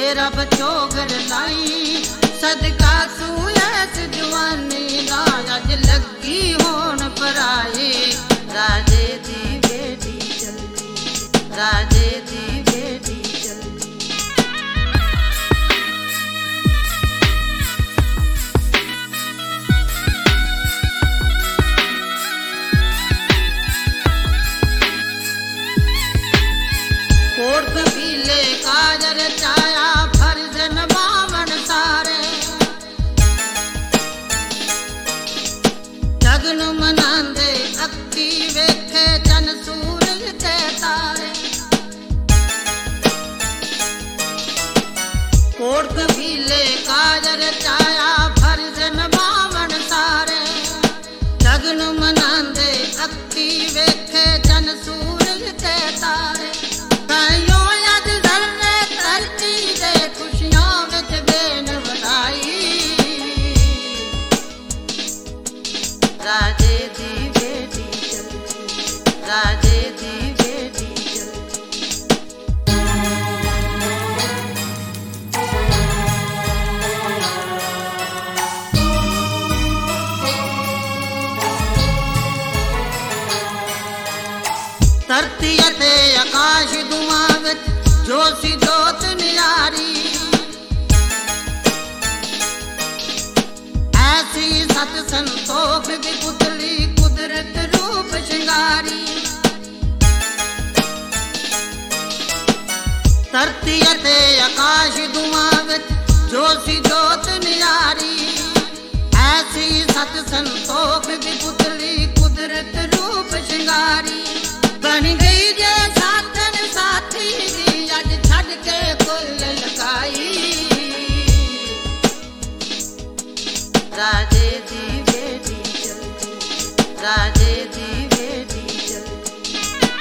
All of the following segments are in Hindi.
रब चोगर लाई सदका सूयस जवानी दा अज लगी होन पराए राजे दी बेटी चलदी राजे दी बेटी चलदी। कोट कबीले काजर चाया फर्ज नभावन सारे जगन मनांदे अक्की वेखे चन सूरज ते तारे। कोट कबीले काजर चाया फर्ज नभावन सारे जगन मनांदे अक्की वेखे चन सूरज ते तारे। राजे दी बेटी चलदी राजे दी बेटी चलदी। धरती ते आकाश दुआ विच जोशी जोत नियारी ऐसी सत संतोख की पुतली कुदरत रूप श्रृंगारी। धरती ते आकाश दुआ विच जोशी जोत नियारी ऐसी सत संतोख की पुतली कुदरत रूप श्रृंगारी। बन गई जे साथन साथी दी अज छड़ के कुल लगाई राजे दी बेटी चलदी राजे दी बेटी चलदी।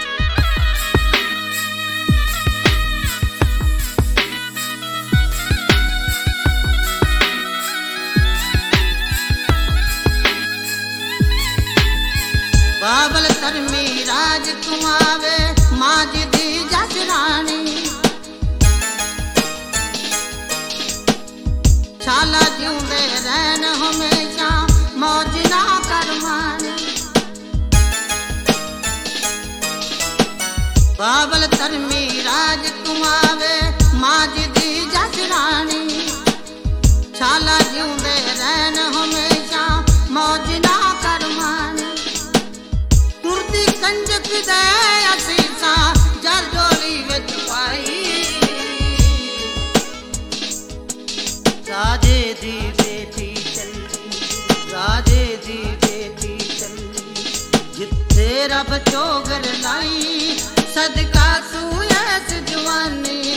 बाबल धर्मी राज कुमावे मां जी दी जसरानी शाला जिउंदे रहन हमेशा मौज ना करवानी। बाबल धर्मी राज कुमावे मां जी दी जसरानी शाला जिउंदे रहन हमेशा मौज ना करवानी। तुरती कंजक दे असीसा जर डोली विच पाई राजे दी बेटी चलदी राजे दी बेटी चलदी। जिथे रब चोगर लाई सदका सूयस जवानी